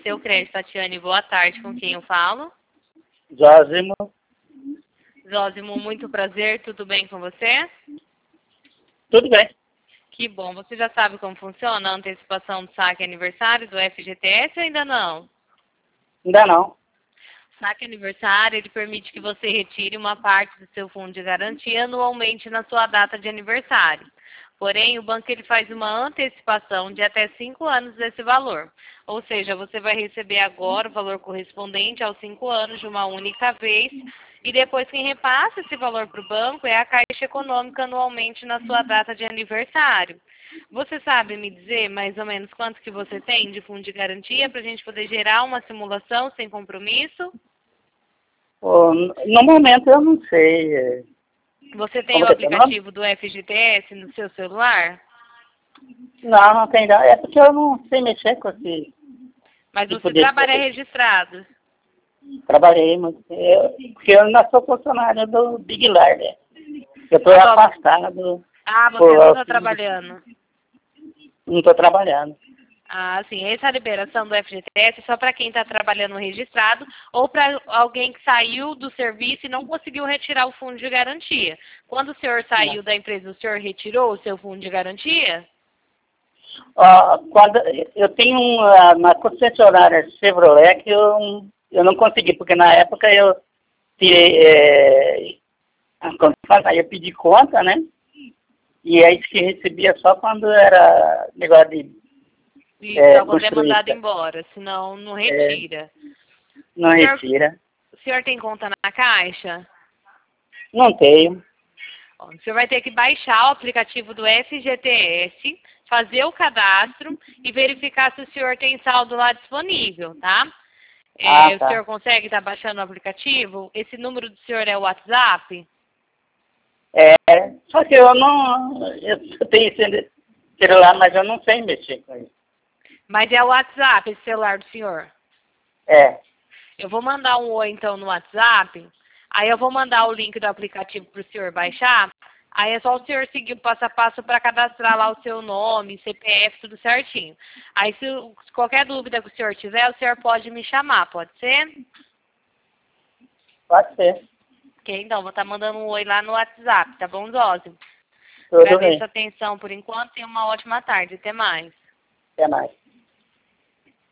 Seu Crédito. Tatiane, boa tarde. Com quem eu falo? Zózimo. Zózimo, muito prazer. Tudo bem com você? Tudo bem. Que bom. Você já sabe como funciona a antecipação do saque aniversário do FGTS ou ainda não? Ainda não. Saque aniversário, ele permite que você retire uma parte do seu fundo de garantia anualmente na sua data de aniversário. Porém, o banco ele faz uma antecipação de até 5 anos desse valor. Ou seja, você vai receber agora o valor correspondente aos 5 anos de uma única vez e depois quem repassa esse valor para o banco é a Caixa Econômica anualmente na sua data de aniversário. Você sabe me dizer mais ou menos quanto que você tem de fundo de garantia para a gente poder gerar uma simulação sem compromisso? No momento eu não sei. Você tem o Como que é seu nome? aplicativo do FGTS no seu celular? Não, não tem não. É porque eu não sei mexer com esse Mas tipo você de trabalha coisa. registrado. Trabalhei muito. Porque eu não sou funcionário do Big Lar, né? Eu estou Só- afastado. Ah, você por não está auxílio. trabalhando. Não estou trabalhando. Ah, sim. Essa liberação do FGTS é só para quem está trabalhando registrado ou para alguém que saiu do serviço e não conseguiu retirar o fundo de garantia. Quando o senhor saiu da empresa, o senhor retirou o seu fundo de garantia? Quando eu tenho uma concessionária Chevrolet que eu não consegui, porque na época eu tirei, quando fala, eu pedi conta, né? E aí que recebia só quando era negócio de Isso, quando é construir. mandado embora, senão não retira. Não retira. O senhor tem conta na Caixa? Não tenho. Ó, o senhor vai ter que baixar o aplicativo do FGTS, fazer o cadastro e verificar se o senhor tem saldo lá disponível, tá? Tá. O senhor consegue estar baixando o aplicativo? Esse número do senhor é o WhatsApp? Só que eu tenho esse celular, mas eu não sei mexer com isso. Mas é o WhatsApp, esse celular do senhor. É, Eu vou mandar um oi, então, no WhatsApp. Aí eu vou mandar o link do aplicativo para o senhor baixar. Aí é só o senhor seguir o passo a passo para cadastrar lá o seu nome, CPF, tudo certinho. Aí se qualquer dúvida que o senhor tiver, o senhor pode me chamar, pode ser? pode ser. Ok, então, vou estar mandando um oi lá no WhatsApp, tá bom, Zózimo? Tudo Agradeço bem. a atenção por enquanto e uma ótima tarde. Até mais. Até mais.